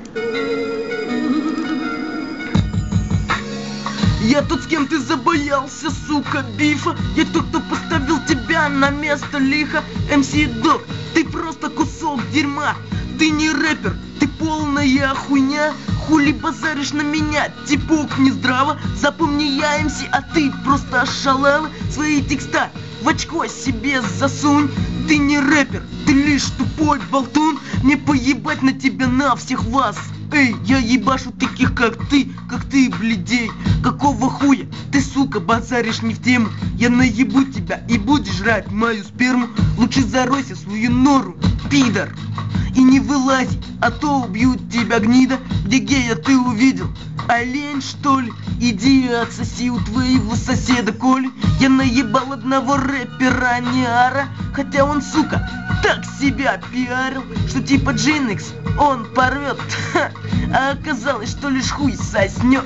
Я тот, с кем ты забоялся, сука, бифа. Я тот, кто поставил тебя на место лихо. МС Dog, ты просто кусок дерьма. Ты не рэпер, ты полная хуйня. Хули базаришь на меня, типок не здраво. Запомни, я МС, а ты просто шалава. Свои текста в очко себе засунь. Ты не рэпер, ты лишь тупой болтун. Мне поебать на тебя, на всех вас. Эй, я ебашу таких, как ты, блядей. Какого хуя ты, сука, базаришь не в тему? Я наебу тебя и будешь жрать мою сперму. Лучше заройся в свою нору, пидор, и не вылази, а то убьют тебя, гнида. Где гея ты увидел? Олень, что ли? Иди отсоси у твоего соседа Коли. Я наебал одного рэпера Ниара, хотя он, сука, так себя пиарил, что типа Джинекс он порвет. А оказалось, что лишь хуй соснет.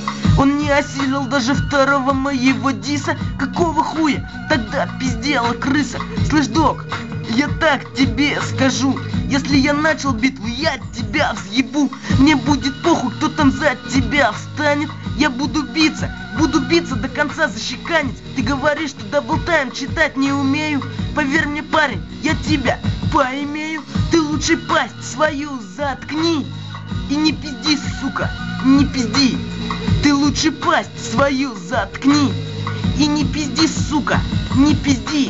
Он не осилил даже второго моего диса. Какого хуя тогда пиздела крыса? Слышь, Дог, я так тебе скажу: если я начал битву, я тебя взъебу. Мне будет похуй, кто там за тебя встанет. Я буду биться до конца, защеканить. Ты говоришь, что даблтайм читать не умею. Поверь мне, парень, я тебя поимею. Ты лучше пасть свою заткни и не пизди, сука, не пизди. Ты лучше пасть свою заткни и не пизди, сука, не пизди.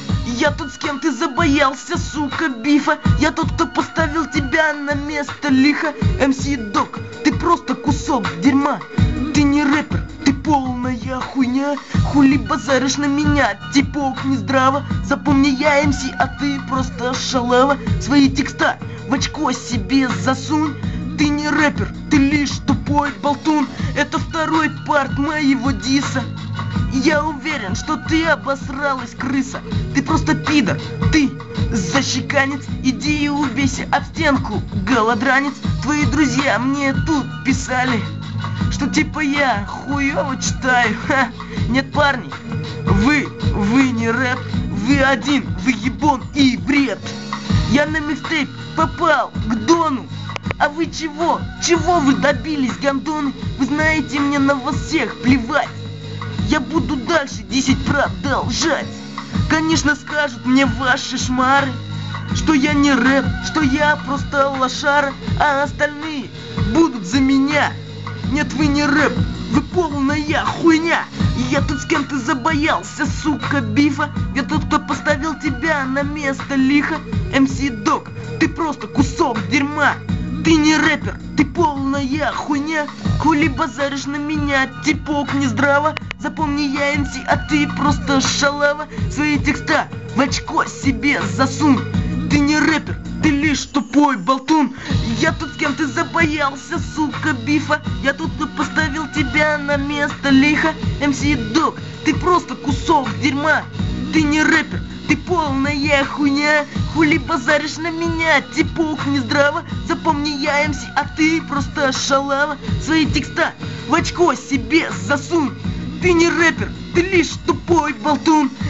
Я тот, с кем ты забоялся, сука, бифа. Я тот, кто поставил тебя на место лихо. МС Dog, ты просто кусок дерьма. Ты не рэпер, ты полная хуйня. Хули базаришь на меня, типок не здраво. Запомни, я МС, а ты просто шалава. Свои текста в очко себе засунь. Ты не рэпер, ты лишь тупой болтун. Это второй парт моего диса. Я уверен, что ты обосралась, крыса. Ты просто пидор, ты защеканец. Иди и убейся об стенку, голодранец. Твои друзья мне тут писали, что типа я хуёво читаю. Ха. Нет, парни, вы не рэп. Вы один выебон и бред. Я на микстейп попал к Дону. А вы чего? Чего вы добились, гандоны? Вы знаете, мне на вас всех плевать. Я буду дальше 10 продолжать. Конечно, скажут мне ваши шмары, что я не рэп, что я просто лошара, а остальные будут за меня. Нет, вы не рэп, вы полная хуйня. И я тут, с кем ты забоялся, сука, бифа. Я тот, кто поставил тебя на место лихо. МС Dog, ты просто кусок дерьма. Ты не рэпер, ты полная хуйня. Хули базаришь на меня, типок не здраво. Запомни, я МС, а ты просто шалава. Свои текста в очко себе засунь. Ты не рэпер, ты лишь тупой болтун. Я тут, с кем ты забоялся, сука, бифа. Я тут, кто поставил тебя на место лихо. МС Dog, ты просто кусок дерьма. Ты не рэпер, ты полная хуйня. Хули базаришь на меня, типок не здраво. Запомни, я МС, а ты просто шалава. Свои текста в очко себе засунь. Ты не рэпер, ты лишь тупой болтун.